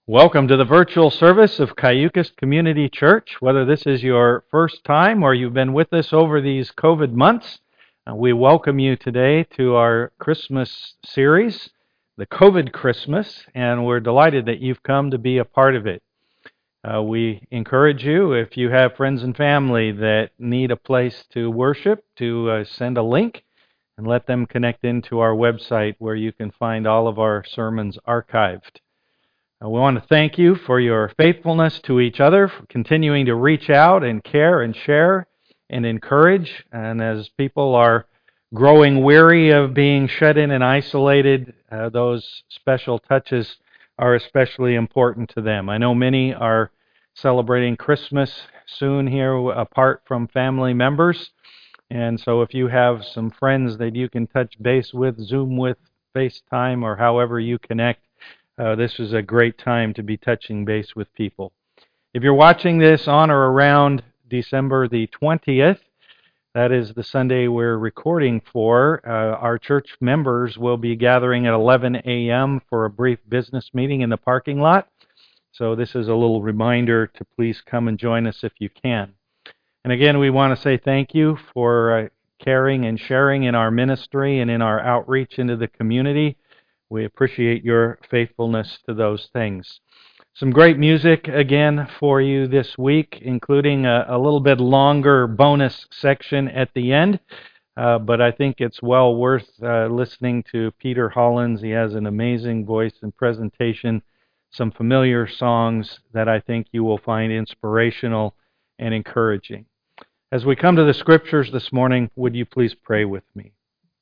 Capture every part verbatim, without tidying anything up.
Welcome to the virtual service of Cayucas Community Church. Whether this is your first time or you've been with us over these COVID months, uh, we welcome you today to our Christmas series, the COVID Christmas, and we're delighted that you've come to be a part of it. Uh, we encourage you, if you have friends and family that need a place to worship, to uh, send a link and let them connect into our website where you can find all of our sermons archived. Uh, we want to thank you for your faithfulness to each other, for continuing to reach out and care and share and encourage. And as people are growing weary of being shut in and isolated, uh, those special touches are especially important to them. I know many are celebrating Christmas soon here apart from family members. And so if you have some friends that you can touch base with, Zoom with, FaceTime, or however you connect, Uh, this is a great time to be touching base with people. If you're watching this on or around December the twentieth, that is the Sunday we're recording for, uh, our church members will be gathering at eleven a.m. for a brief business meeting in the parking lot. So this is a little reminder to please come and join us if you can. And again, we want to say thank you for uh, caring and sharing in our ministry and in our outreach into the community. We appreciate your faithfulness to those things. Some great music again for you this week, including a, a little bit longer bonus section at the end. Uh, but I think it's well worth uh, listening to Peter Hollins. He has an amazing voice and presentation, some familiar songs that I think you will find inspirational and encouraging. As we come to the scriptures this morning, would you please pray with me?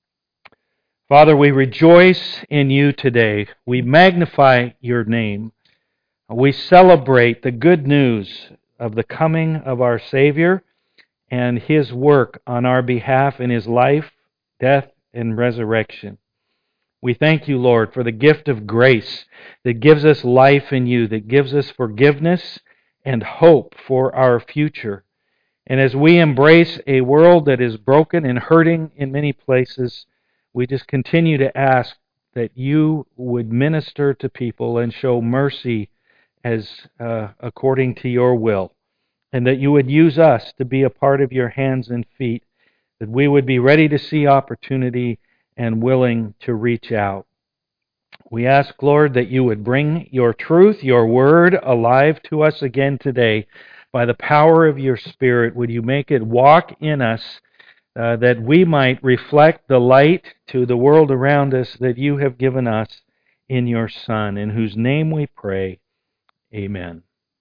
Father, we rejoice in you today. We magnify your name. We celebrate the good news of the coming of our Savior and his work on our behalf in his life, death, and resurrection. We thank you, Lord, for the gift of grace that gives us life in you, that gives us forgiveness and hope for our future. And as we embrace a world that is broken and hurting in many places, we just continue to ask that you would minister to people and show mercy as uh, according to your will, and that you would use us to be a part of your hands and feet, that we would be ready to see opportunity and willing to reach out. We ask, Lord, that you would bring your truth, your word, alive to us again today. By the power of your Spirit, would you make it walk in us, Uh, that we might reflect the light to the world around us that you have given us in your Son, in whose name we pray. Amen.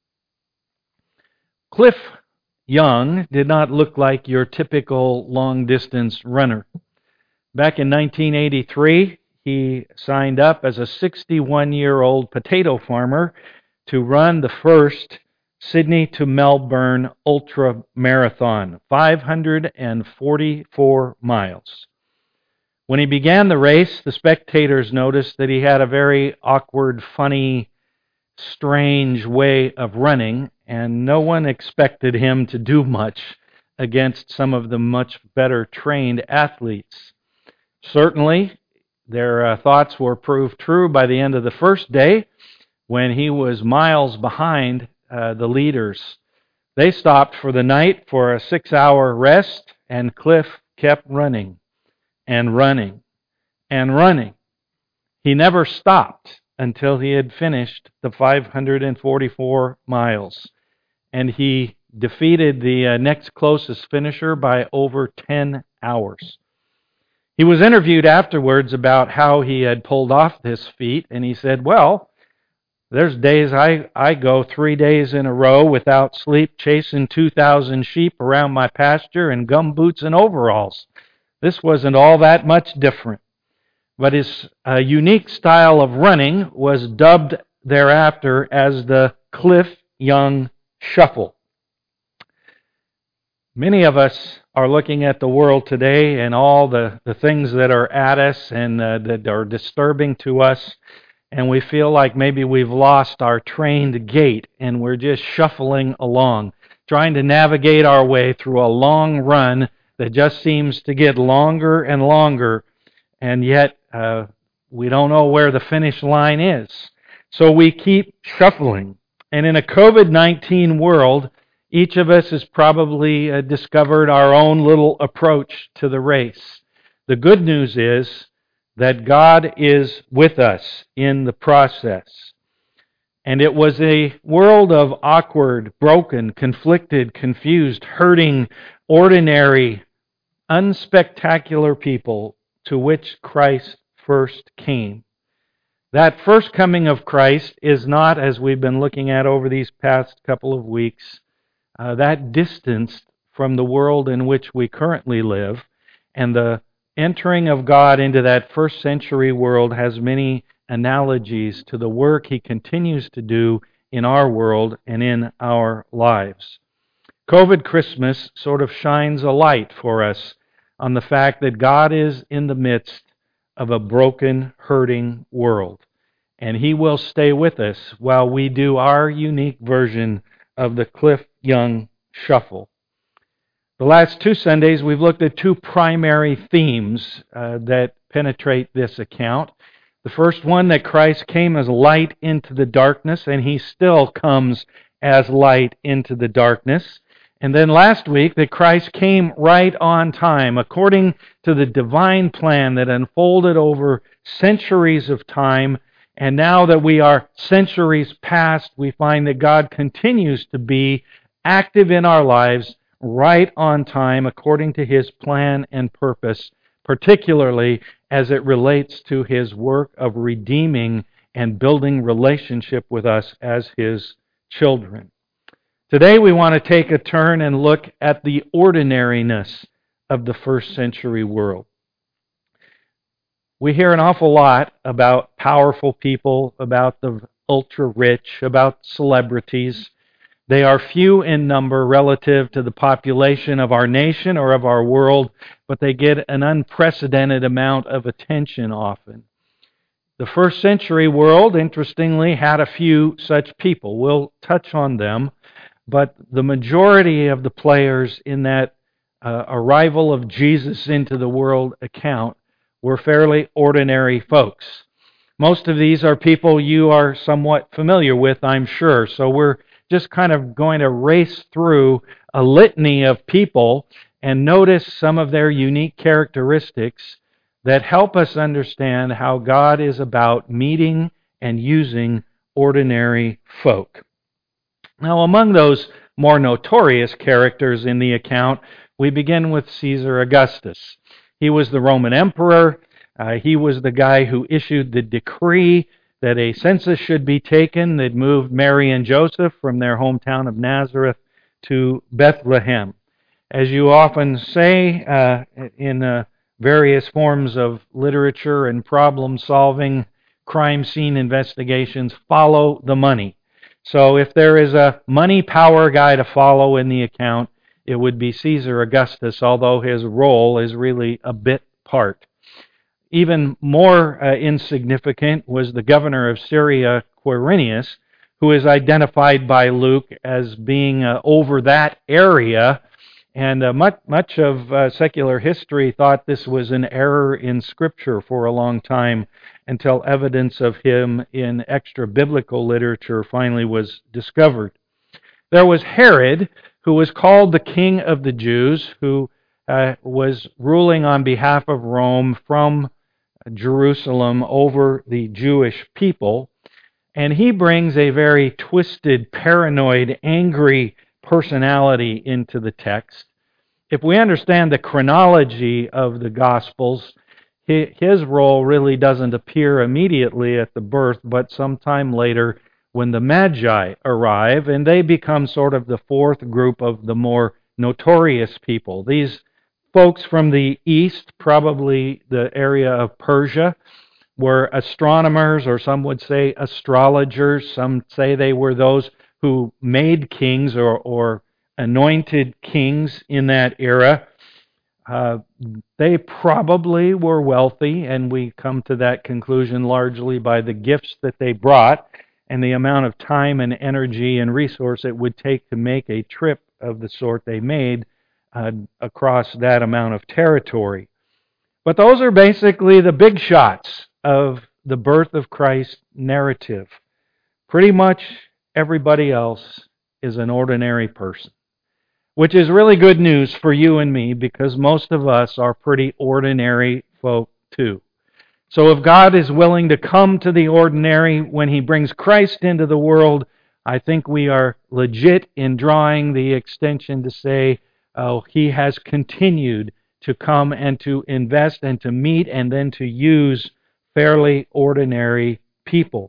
Cliff Young did not look like your typical long-distance runner. Back in nineteen eighty-three, he signed up as a sixty-one-year-old potato farmer to run the first Sydney to Melbourne Ultra Marathon, five hundred forty-four miles. When he began the race, the spectators noticed that he had a very awkward, funny, strange way of running, and no one expected him to do much against some of the much better trained athletes. Certainly, their uh, thoughts were proved true by the end of the first day, when he was miles behind Uh, the leaders. They stopped for the night for a six-hour rest, and Cliff kept running and running and running. He never stopped until he had finished the five hundred forty-four miles, and he defeated the uh, next closest finisher by over ten hours. He was interviewed afterwards about how he had pulled off this feat, and he said, well, there's days I, I go three days in a row without sleep, chasing two thousand sheep around my pasture in gumboots and overalls. This wasn't all that much different. But his uh, unique style of running was dubbed thereafter as the Cliff Young Shuffle. Many of us are looking at the world today and all the, the things that are at us and uh, that are disturbing to us, and we feel like maybe we've lost our trained gait and we're just shuffling along, trying to navigate our way through a long run that just seems to get longer and longer, and yet uh, we don't know where the finish line is. So we keep shuffling. And in a COVID nineteen world, each of us has probably uh, discovered our own little approach to the race. The good news is that God is with us in the process. And it was a world of awkward, broken, conflicted, confused, hurting, ordinary, unspectacular people to which Christ first came. That first coming of Christ is not, as we've been looking at over these past couple of weeks, uh, that distanced from the world in which we currently live. And the entering of God into that first century world has many analogies to the work He continues to do in our world and in our lives. COVID Christmas sort of shines a light for us on the fact that God is in the midst of a broken, hurting world. And He will stay with us while we do our unique version of the Cliff Young Shuffle. The last two Sundays, we've looked at two primary themes uh, that penetrate this account. The first one, that Christ came as light into the darkness, and He still comes as light into the darkness. And then last week, that Christ came right on time, according to the divine plan that unfolded over centuries of time. And now that we are centuries past, we find that God continues to be active in our lives right on time, according to His plan and purpose, particularly as it relates to His work of redeeming and building relationship with us as His children. Today we want to take a turn and look at the ordinariness of the first century world. We hear an awful lot about powerful people, about the ultra-rich, about celebrities. They are few in number relative to the population of our nation or of our world, but they get an unprecedented amount of attention often. The first century world, interestingly, had a few such people. We'll touch on them. But the majority of the players in that uh, arrival of Jesus into the world account were fairly ordinary folks. Most of these are people you are somewhat familiar with, I'm sure. So we're just kind of going to race through a litany of people and notice some of their unique characteristics that help us understand how God is about meeting and using ordinary folk. Now, among those more notorious characters in the account, we begin with Caesar Augustus. He was the Roman emperor. Uh, he was the guy who issued the decree that a census should be taken that moved Mary and Joseph from their hometown of Nazareth to Bethlehem. As you often say uh, in uh, various forms of literature and problem-solving, crime scene investigations, follow the money. So if there is a money power guy to follow in the account, it would be Caesar Augustus, although his role is really a bit part. Even more uh, insignificant was the governor of Syria, Quirinius, who is identified by Luke as being uh, over that area. And uh, much, much of uh, secular history thought this was an error in Scripture for a long time, until evidence of him in extra-biblical literature finally was discovered. There was Herod, who was called the King of the Jews, who uh, was ruling on behalf of Rome from Jerusalem over the Jewish people. And he brings a very twisted, paranoid, angry personality into the text. If we understand the chronology of the Gospels, his role really doesn't appear immediately at the birth, but sometime later when the Magi arrive, and they become sort of the fourth group of the more notorious people. These folks from the east, probably the area of Persia, were astronomers, or some would say astrologers. Some say they were those who made kings or, or anointed kings in that era. Uh, they probably were wealthy, and we come to that conclusion largely by the gifts that they brought and the amount of time and energy and resource it would take to make a trip of the sort they made uh, across that amount of territory. But those are basically the big shots of the birth of Christ narrative. Pretty much everybody else is an ordinary person, which is really good news for you and me because most of us are pretty ordinary folk too. So if God is willing to come to the ordinary when He brings Christ into the world, I think we are legit in drawing the extension to say, oh, He has continued to come and to invest and to meet and then to use fairly ordinary people.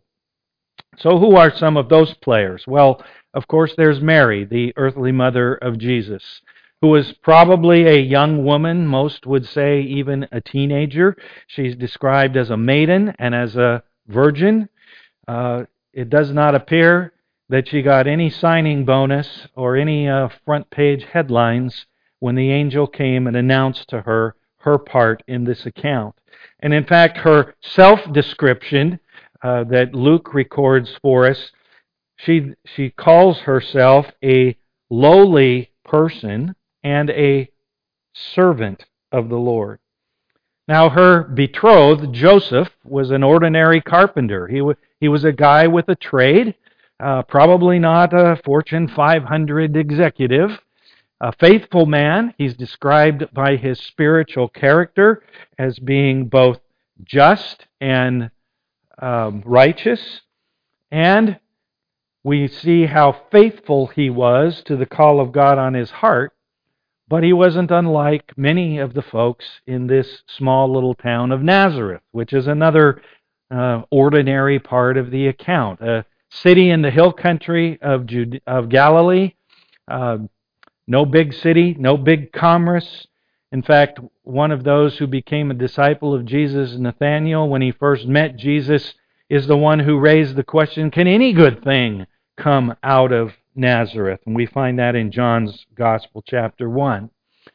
So who are some of those players? Well, of course, there's Mary, the earthly mother of Jesus, who was probably a young woman, most would say even a teenager. She's described as a maiden and as a virgin. Uh, it does not appear that she got any signing bonus or any uh, front page headlines when the angel came and announced to her her part in this account. And in fact, her self-description uh, that Luke records for us, she she calls herself a lowly person and a servant of the Lord. Now, her betrothed, Joseph, was an ordinary carpenter. He, w- he was a guy with a trade, uh, probably not a Fortune five hundred executive. A faithful man. He's described by his spiritual character as being both just and um, righteous. And we see how faithful he was to the call of God on his heart. But he wasn't unlike many of the folks in this small little town of Nazareth, which is another uh, ordinary part of the account. A city in the hill country of, Jude- of Galilee, uh, no big city, no big commerce. In fact, one of those who became a disciple of Jesus, Nathanael, when he first met Jesus, is the one who raised the question, can any good thing come out of Nazareth? And we find that in John's Gospel, chapter one.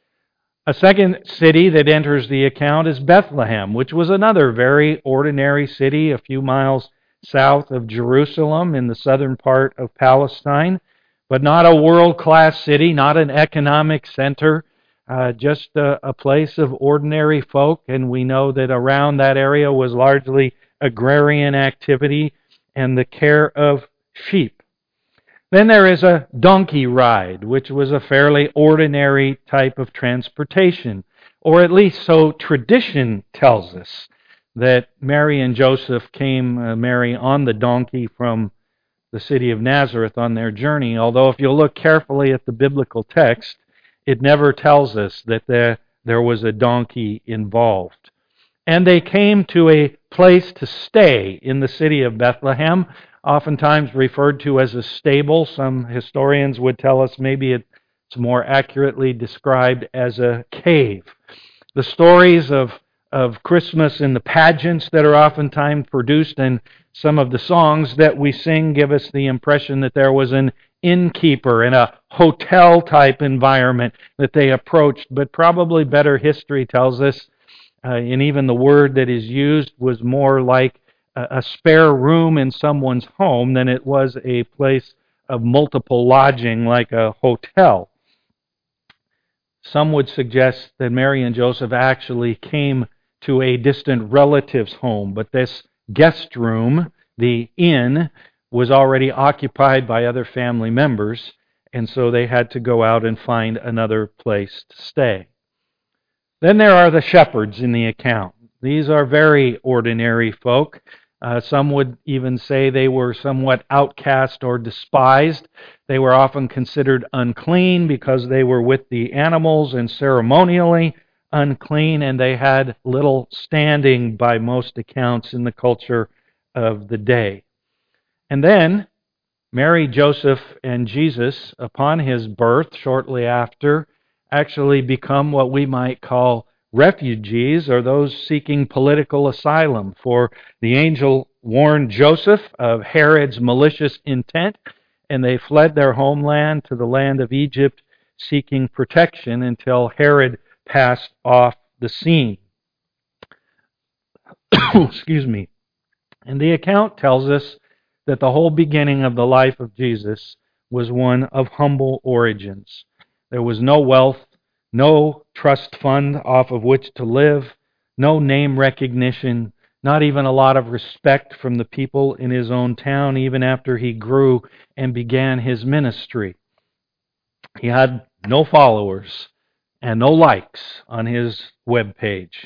A second city that enters the account is Bethlehem, which was another very ordinary city a few miles south of Jerusalem in the southern part of Palestine, but not a world-class city, not an economic center, uh, just a, a place of ordinary folk. And we know that around that area was largely agrarian activity and the care of sheep. Then there is a donkey ride, which was a fairly ordinary type of transportation, or at least so tradition tells us, that Mary and Joseph came, uh, Mary on the donkey from the city of Nazareth on their journey, although if you look carefully at the biblical text, it never tells us that there, there was a donkey involved. And they came to a place to stay in the city of Bethlehem, oftentimes referred to as a stable. Some historians would tell us maybe it's more accurately described as a cave. The stories of, of Christmas and the pageants that are oftentimes produced and some of the songs that we sing give us the impression that there was an innkeeper in a hotel-type environment that they approached, but probably better history tells us, uh, and even the word that is used was more like a, a spare room in someone's home than it was a place of multiple lodging like a hotel. Some would suggest that Mary and Joseph actually came to a distant relative's home, but this guest room, the inn, was already occupied by other family members, and so they had to go out and find another place to stay. Then there are the shepherds in the account. These are very ordinary folk. Uh, some would even say they were somewhat outcast or despised. They were often considered unclean because they were with the animals and ceremonially unclean, and they had little standing by most accounts in the culture of the day. And then Mary, Joseph, and Jesus, upon his birth shortly after, actually become what we might call refugees, or those seeking political asylum. For the angel warned Joseph of Herod's malicious intent, and they fled their homeland to the land of Egypt, seeking protection until Herod passed off the scene. Excuse me. And the account tells us that the whole beginning of the life of Jesus was one of humble origins. There was no wealth, no trust fund off of which to live, no name recognition, not even a lot of respect from the people in his own town, even after he grew and began his ministry. He had no followers and no likes on his web page.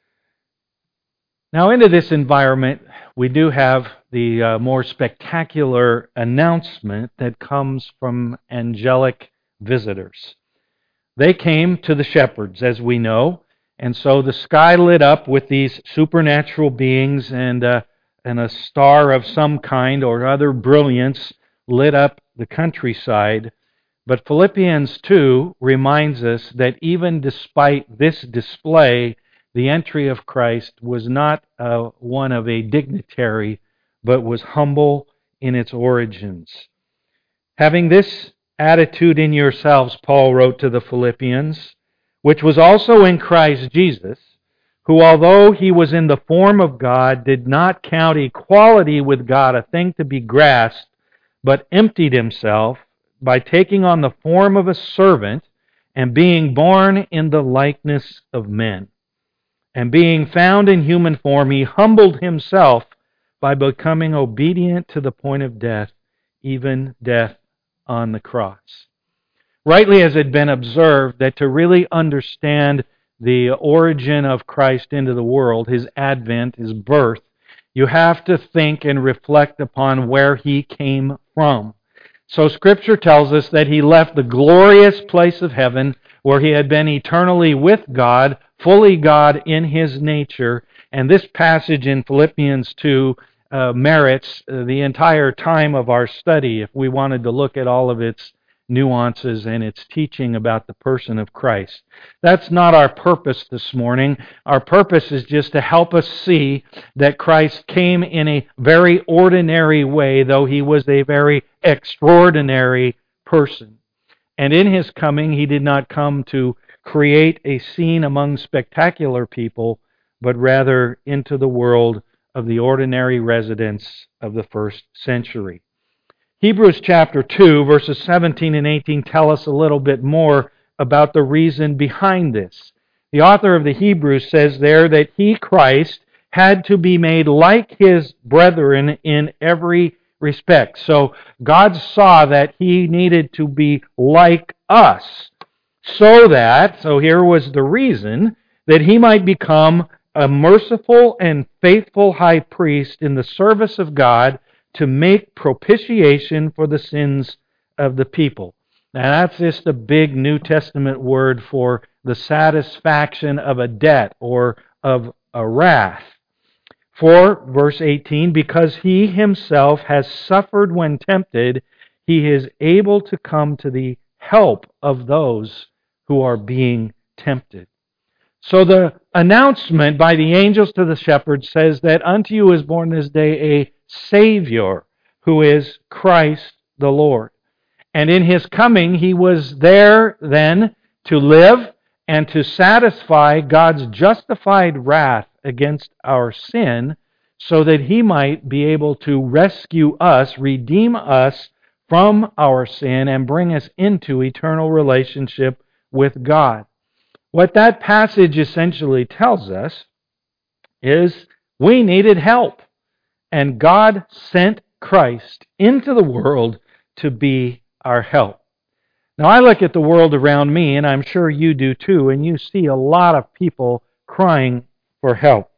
Now, into this environment, we do have the uh, more spectacular announcement that comes from angelic visitors. They came to the shepherds, as we know, and so the sky lit up with these supernatural beings, and, uh, and a star of some kind or other brilliance lit up the countryside. But Philippians two reminds us that even despite this display, the entry of Christ was not uh, one of a dignitary, but was humble in its origins. Having this attitude in yourselves, Paul wrote to the Philippians, which was also in Christ Jesus, who, although he was in the form of God, did not count equality with God a thing to be grasped, but emptied himself by taking on the form of a servant and being born in the likeness of men. And being found in human form, he humbled himself by becoming obedient to the point of death, even death on the cross. Rightly has it been observed that to really understand the origin of Christ into the world, his advent, his birth, you have to think and reflect upon where he came from. So Scripture tells us that he left the glorious place of heaven where he had been eternally with God, fully God in his nature. And this passage in Philippians two uh, merits uh, the entire time of our study if we wanted to look at all of its nuances and its teaching about the person of Christ. That's not our purpose this morning. Our purpose is just to help us see that Christ came in a very ordinary way, though he was a very extraordinary person. And in his coming, he did not come to create a scene among spectacular people, but rather into the world of the ordinary residents of the first century. Hebrews chapter two, verses seventeen and eighteen tell us a little bit more about the reason behind this. The author of the Hebrews says there that he, Christ, had to be made like his brethren in every respect. So God saw that he needed to be like us, so that, so here was the reason, that he might become a merciful and faithful high priest in the service of God to make propitiation for the sins of the people. Now that's just a big New Testament word for the satisfaction of a debt or of a wrath. For, verse eighteen, because he himself has suffered when tempted, he is able to come to the help of those who are being tempted. So the announcement by the angels to the shepherds says that unto you is born this day a Savior, who is Christ the Lord. And in his coming, he was there then to live and to satisfy God's justified wrath against our sin, so that he might be able to rescue us, redeem us from our sin, and bring us into eternal relationship with God. What that passage essentially tells us is we needed help, and God sent Christ into the world to be our help. Now, I look at the world around me, and I'm sure you do too, and you see a lot of people crying for help.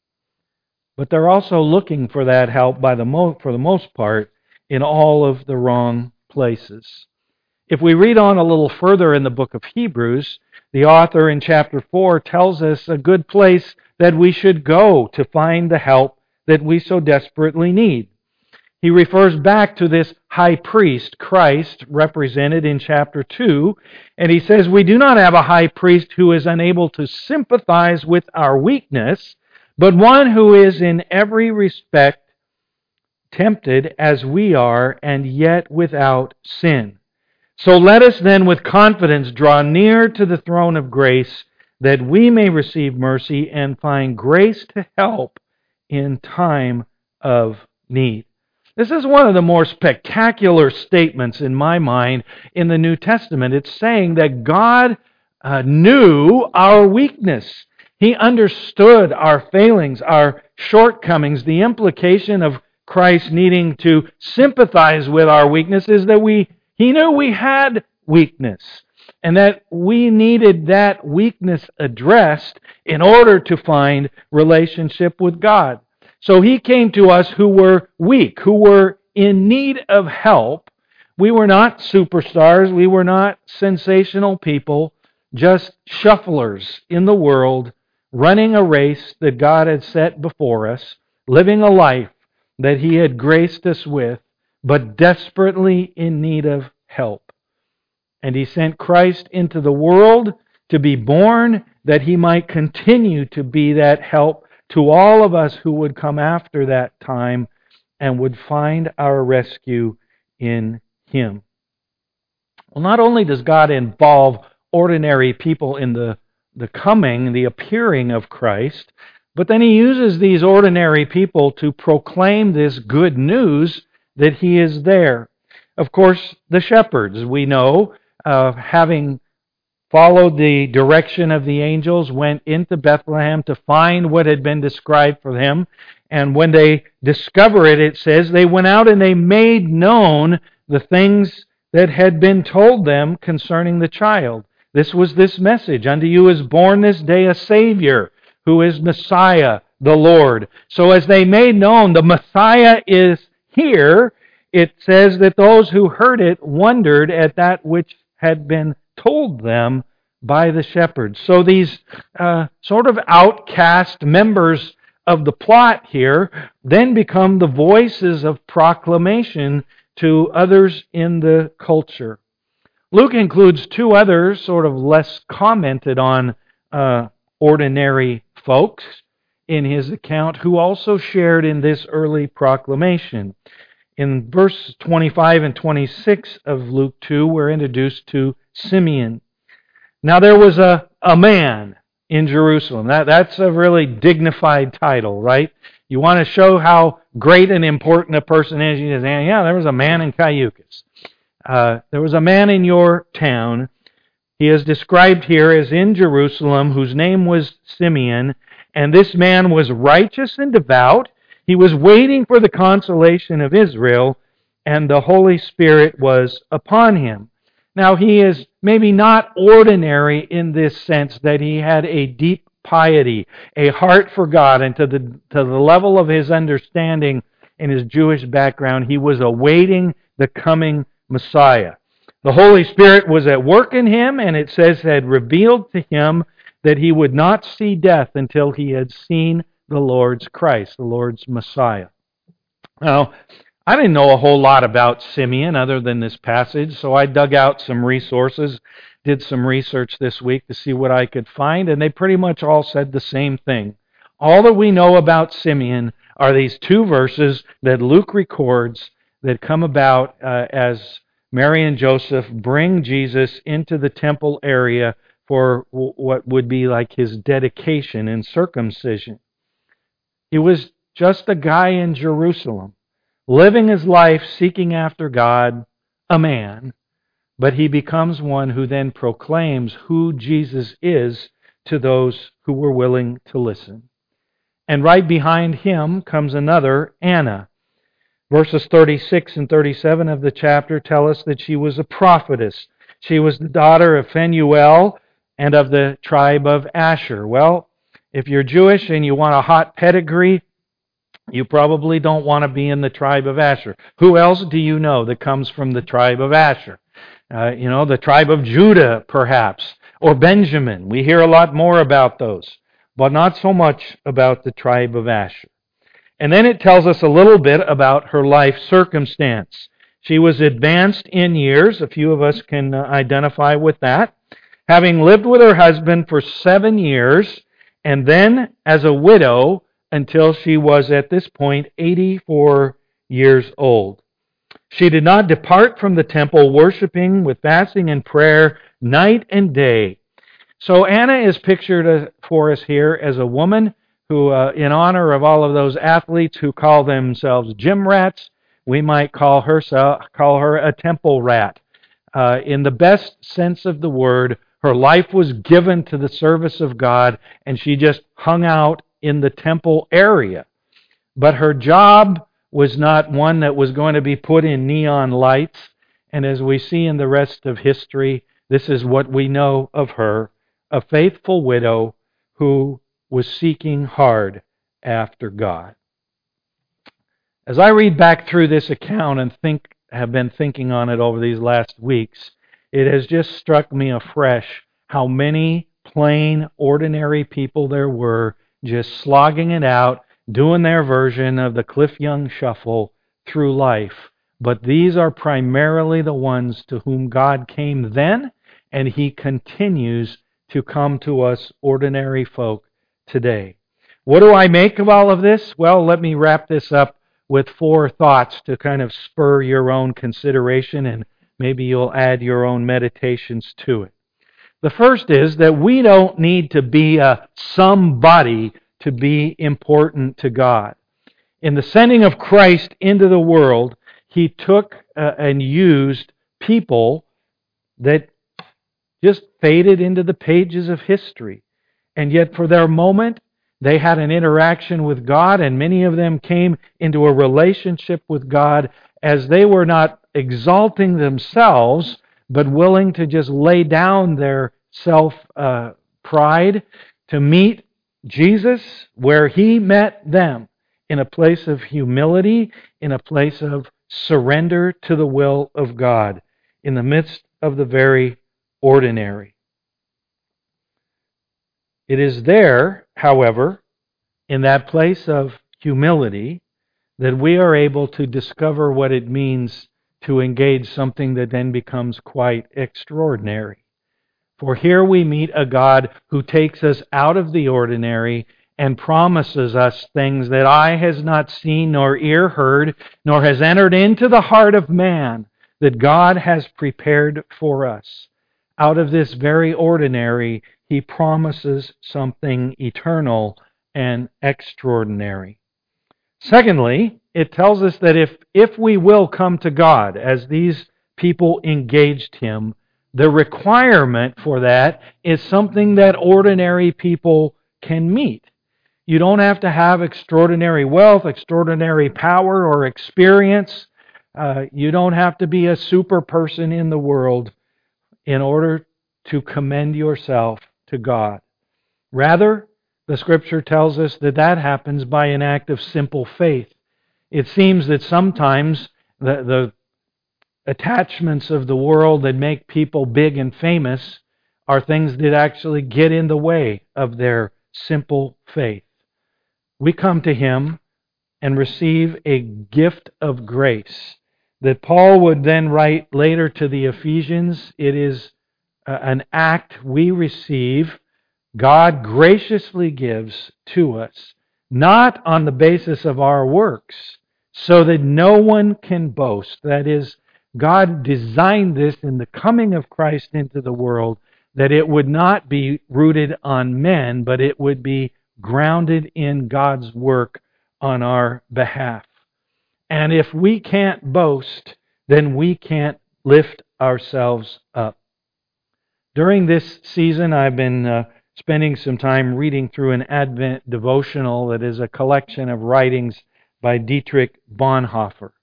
But they're also looking for that help, by the mo- for the most part, in all of the wrong places. If we read on a little further in the book of Hebrews, the author in chapter four tells us a good place that we should go to find the help that we so desperately need. He refers back to this high priest, Christ, represented in chapter two, and he says, we do not have a high priest who is unable to sympathize with our weakness, but one who is in every respect tempted as we are, and yet without sin. So let us then with confidence draw near to the throne of grace, that we may receive mercy and find grace to help in time of need. This is one of the more spectacular statements in my mind in the New Testament. It's saying that God uh, knew our weakness. He understood our failings, our shortcomings. The implication of Christ needing to sympathize with our weakness is that we, He knew we had weakness and that we needed that weakness addressed in order to find relationship with God. So He came to us who were weak, who were in need of help. We were not superstars. We were not sensational people, just shufflers in the world, running a race that God had set before us, living a life that He had graced us with, but desperately in need of help. And He sent Christ into the world to be born that He might continue to be that help to all of us who would come after that time and would find our rescue in Him. Well, not only does God involve ordinary people in the, the coming, the appearing of Christ, but then He uses these ordinary people to proclaim this good news that He is there. Of course, the shepherds, we know, uh, having followed the direction of the angels, went into Bethlehem to find what had been described for them. And when they discover it, it says, they went out and they made known the things that had been told them concerning the child. This was this message: unto you is born this day a Savior, who is Messiah, the Lord. So as they made known the Messiah is here, it says that those who heard it wondered at that which had been told them by the shepherds. So these uh, sort of outcast members of the plot here then become the voices of proclamation to others in the culture. Luke includes two other sort of less commented on uh, ordinary folks in his account who also shared in this early proclamation. In verse twenty-five and twenty-six of Luke two, we're introduced to Simeon. Now there was a, a man in Jerusalem. That, that's a really dignified title, right? You want to show how great and important a person is. You just say, yeah, there was a man in Cayucas. Uh, there was a man in your town. He is described here as in Jerusalem, whose name was Simeon, and this man was righteous and devout. He was waiting for the consolation of Israel, and the Holy Spirit was upon him. Now, he is maybe not ordinary in this sense that he had a deep piety, a heart for God, and to the, to the level of his understanding in his Jewish background, he was awaiting the coming Messiah. The Holy Spirit was at work in him, and it says had revealed to him that he would not see death until he had seen the Lord's Christ, the Lord's Messiah. Now, I didn't know a whole lot about Simeon other than this passage, so I dug out some resources, did some research this week to see what I could find, and they pretty much all said the same thing. All that we know about Simeon are these two verses that Luke records that come about uh, as Mary and Joseph bring Jesus into the temple area for w- what would be like his dedication and circumcision. He was just a guy in Jerusalem, living his life seeking after God, a man, but he becomes one who then proclaims who Jesus is to those who were willing to listen. And right behind him comes another, Anna. Verses thirty-six and thirty-seven of the chapter tell us that she was a prophetess. She was the daughter of Phanuel and of the tribe of Asher. Well, if you're Jewish and you want a hot pedigree, you probably don't want to be in the tribe of Asher. Who else do you know that comes from the tribe of Asher? Uh, you know, the tribe of Judah, perhaps, or Benjamin. We hear a lot more about those, but not so much about the tribe of Asher. And then it tells us a little bit about her life circumstance. She was advanced in years. A few of us can uh, identify with that. Having lived with her husband for seven years, and then as a widow until she was at this point eighty-four years old. She did not depart from the temple, worshiping with fasting and prayer night and day. So Anna is pictured for us here as a woman who, uh, in honor of all of those athletes who call themselves gym rats, we might call her, call her a temple rat. Uh, in the best sense of the word, Her life was given to the service of God, and she just hung out in the temple area. But her job was not one that was going to be put in neon lights. And as we see in the rest of history, this is what we know of her, a faithful widow who was seeking hard after God. As I read back through this account and think have been thinking on it over these last weeks, it has just struck me afresh how many plain, ordinary people there were just slogging it out, doing their version of the Cliff Young shuffle through life. But these are primarily the ones to whom God came then, and He continues to come to us ordinary folk today. What do I make of all of this? Well, let me wrap this up with four thoughts to kind of spur your own consideration, and maybe you'll add your own meditations to it. The first is that we don't need to be a somebody to be important to God. In the sending of Christ into the world, He took uh, and used people that just faded into the pages of history. And yet for their moment, they had an interaction with God, and many of them came into a relationship with God as they were not exalting themselves, but willing to just lay down their self-pride uh, to meet Jesus where He met them, in a place of humility, in a place of surrender to the will of God, in the midst of the very ordinary. It is there, however, in that place of humility, that we are able to discover what it means to engage something that then becomes quite extraordinary. For here we meet a God who takes us out of the ordinary and promises us things that eye has not seen, nor ear heard, nor has entered into the heart of man, that God has prepared for us. Out of this very ordinary, He promises something eternal and extraordinary. Secondly, it tells us that if, if we will come to God, as these people engaged Him, the requirement for that is something that ordinary people can meet. You don't have to have extraordinary wealth, extraordinary power, or experience. Uh, you don't have to be a super person in the world in order to commend yourself to God. Rather, the Scripture tells us that that happens by an act of simple faith. It seems that sometimes the, the attachments of the world that make people big and famous are things that actually get in the way of their simple faith. We come to Him and receive a gift of grace that Paul would then write later to the Ephesians. It is an act we receive, God graciously gives to us, not on the basis of our works, so that no one can boast. That is, God designed this in the coming of Christ into the world, that it would not be rooted on men, but it would be grounded in God's work on our behalf. And if we can't boast, then we can't lift ourselves up. During this season, I've been uh, spending some time reading through an Advent devotional that is a collection of writings by Dietrich Bonhoeffer.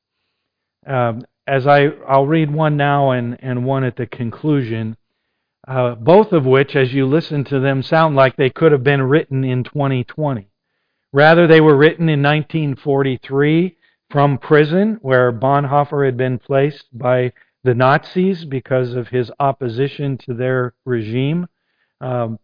Um, as I, I'll read one now and, and one at the conclusion, uh, both of which, as you listen to them, sound like they could have been written in twenty twenty. Rather, they were written in nineteen forty-three from prison, where Bonhoeffer had been placed by the Nazis because of his opposition to their regime. Um,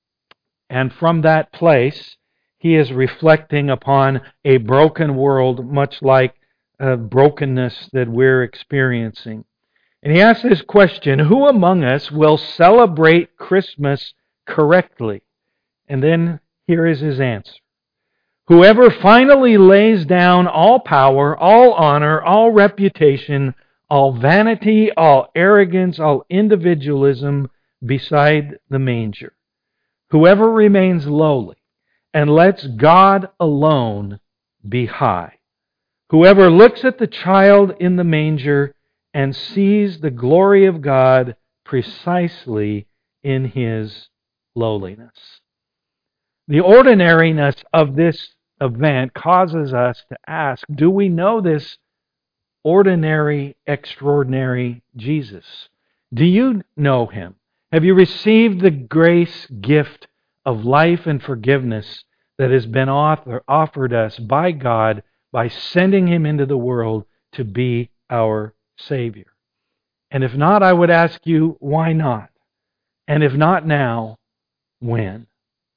and from that place, he is reflecting upon a broken world, much like uh, brokenness that we're experiencing. And he asks this question: who among us will celebrate Christmas correctly? And then here is his answer. Whoever finally lays down all power, all honor, all reputation, all vanity, all arrogance, all individualism beside the manger. Whoever remains lowly and lets God alone be high. Whoever looks at the child in the manger and sees the glory of God precisely in His lowliness. The ordinariness of this event causes us to ask, do we know this ordinary, extraordinary Jesus? Do you know Him? Have you received the grace gift of life and forgiveness that has been offer, offered us by God by sending Him into the world to be our Savior? And if not, I would ask you, why not? And if not now, when?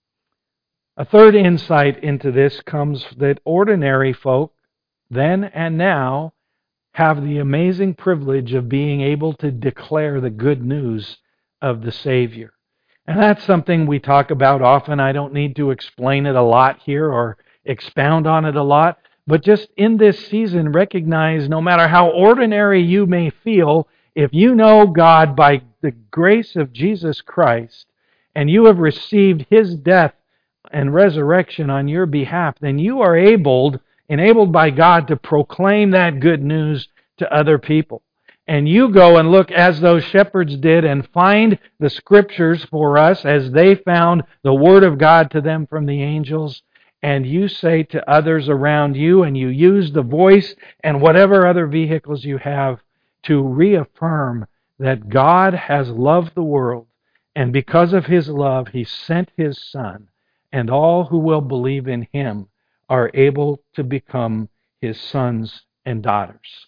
A third insight into this comes that ordinary folk, then and now, have the amazing privilege of being able to declare the good news of the Savior. And that's something we talk about often. I don't need to explain it a lot here or expound on it a lot. But just in this season, recognize no matter how ordinary you may feel, if you know God by the grace of Jesus Christ, and you have received His death and resurrection on your behalf, then you are able, enabled by God to proclaim that good news to other people. And you go and look as those shepherds did and find the Scriptures for us as they found the Word of God to them from the angels. And you say to others around you, and you use the voice and whatever other vehicles you have to reaffirm that God has loved the world. And because of His love, He sent His Son. And all who will believe in Him are able to become His sons and daughters.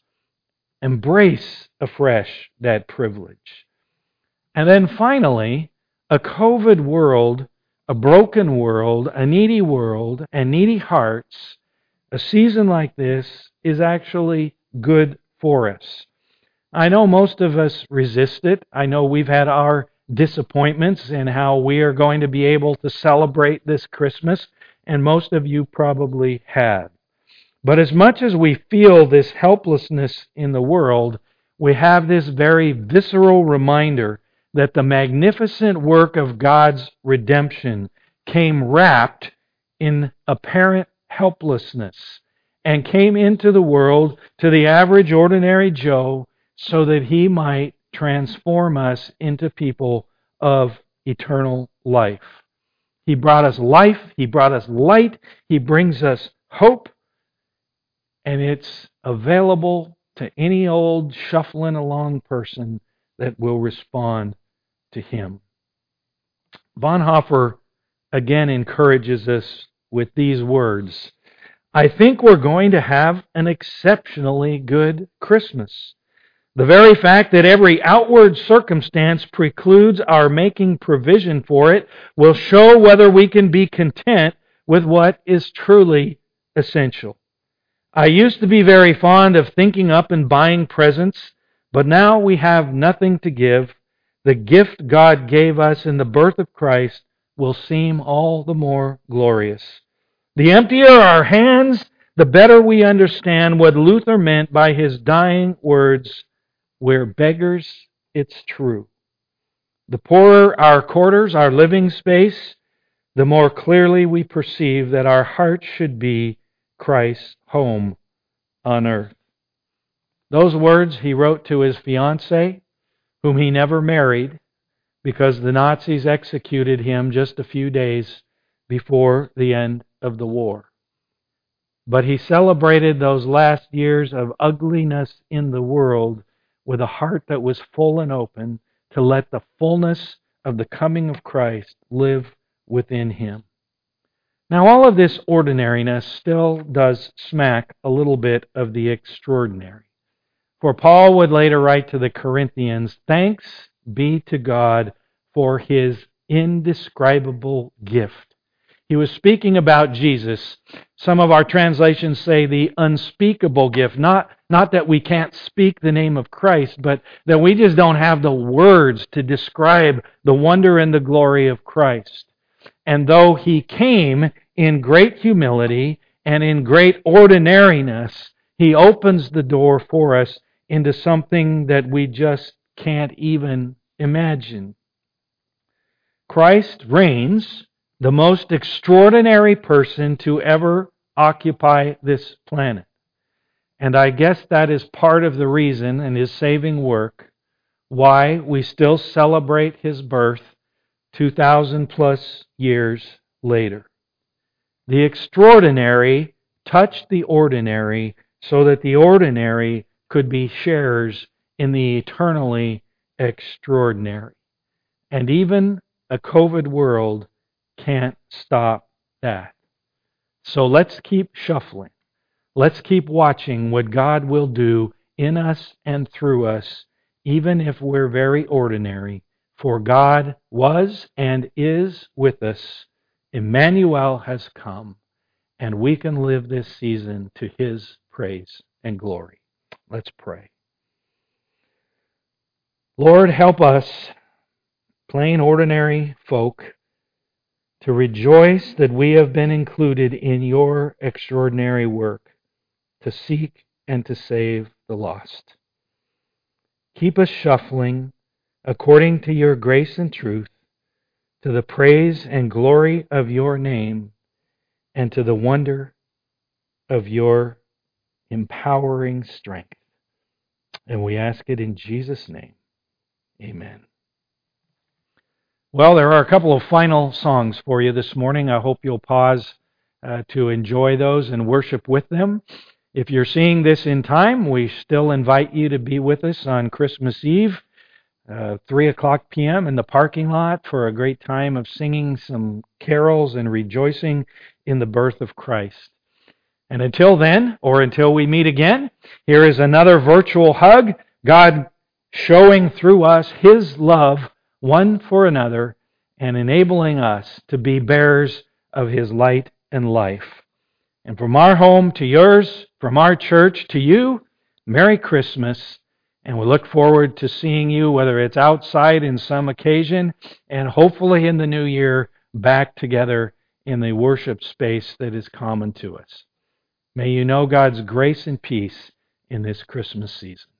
Embrace afresh that privilege. And then finally, a COVID world, a broken world, a needy world, and needy hearts, a season like this is actually good for us. I know most of us resist it. I know we've had our disappointments in how we are going to be able to celebrate this Christmas, and most of you probably have. But as much as we feel this helplessness in the world, we have this very visceral reminder that the magnificent work of God's redemption came wrapped in apparent helplessness and came into the world to the average ordinary Joe so that He might transform us into people of eternal life. He brought us life, He brought us light, He brings us hope, and it's available to any old shuffling along person that will respond to Him. Bonhoeffer again encourages us with these words. I think we're going to have an exceptionally good Christmas. The very fact that every outward circumstance precludes our making provision for it will show whether we can be content with what is truly essential. I used to be very fond of thinking up and buying presents, but now we have nothing to give. The gift God gave us in the birth of Christ will seem all the more glorious. The emptier our hands, the better we understand what Luther meant by his dying words, "We're beggars, it's true." The poorer our quarters, our living space, the more clearly we perceive that our heart should be Christ's home on earth. Those words he wrote to his fiancée, whom he never married because the Nazis executed him just a few days before the end of the war. But he celebrated those last years of ugliness in the world with a heart that was full and open to let the fullness of the coming of Christ live within him. Now, all of this ordinariness still does smack a little bit of the extraordinary. For Paul would later write to the Corinthians, "Thanks be to God for His indescribable gift." He was speaking about Jesus. Some of our translations say the unspeakable gift. Not, not that we can't speak the name of Christ, but that we just don't have the words to describe the wonder and the glory of Christ. And though He came in great humility and in great ordinariness, He opens the door for us into something that we just can't even imagine. Christ reigns, the most extraordinary person to ever occupy this planet. And I guess that is part of the reason in His saving work why we still celebrate His birth two thousand plus years later. The extraordinary touched the ordinary so that the ordinary could be sharers in the eternally extraordinary. And even a COVID world can't stop that. So let's keep shuffling. Let's keep watching what God will do in us and through us, even if we're very ordinary. For God was and is with us. Emmanuel has come, and we can live this season to His praise and glory. Let's pray. Lord, help us, plain ordinary folk, to rejoice that we have been included in your extraordinary work to seek and to save the lost. Keep us shuffling according to your grace and truth, to the praise and glory of your name, and to the wonder of your empowering strength. And we ask it in Jesus' name. Amen. Well, there are a couple of final songs for you this morning. I hope you'll pause uh, to enjoy those and worship with them. If you're seeing this in time, we still invite you to be with us on Christmas Eve, uh, three o'clock p.m. in the parking lot for a great time of singing some carols and rejoicing in the birth of Christ. And until then, or until we meet again, here is another virtual hug, God showing through us His love one for another and enabling us to be bearers of His light and life. And from our home to yours, from our church to you, Merry Christmas. And we look forward to seeing you, whether it's outside in some occasion, and hopefully in the new year, back together in the worship space that is common to us. May you know God's grace and peace in this Christmas season.